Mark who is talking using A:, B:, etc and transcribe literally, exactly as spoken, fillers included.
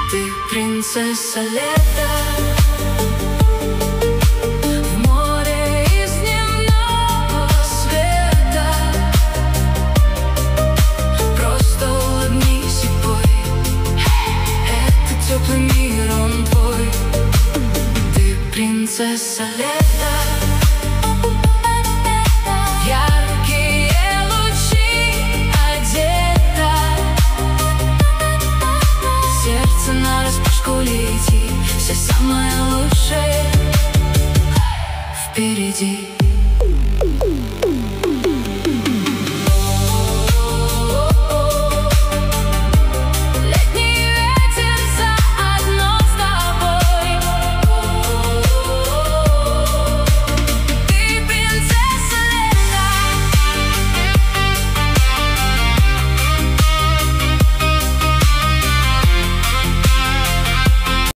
A: Ты принцесса лета, в море из дневного света. Просто улыбнись и пой, это теплый мир, он твой. Ты принцесса лета, в яркие лучи одета. Сердце нараспашку летит, все самое лучшее впереди.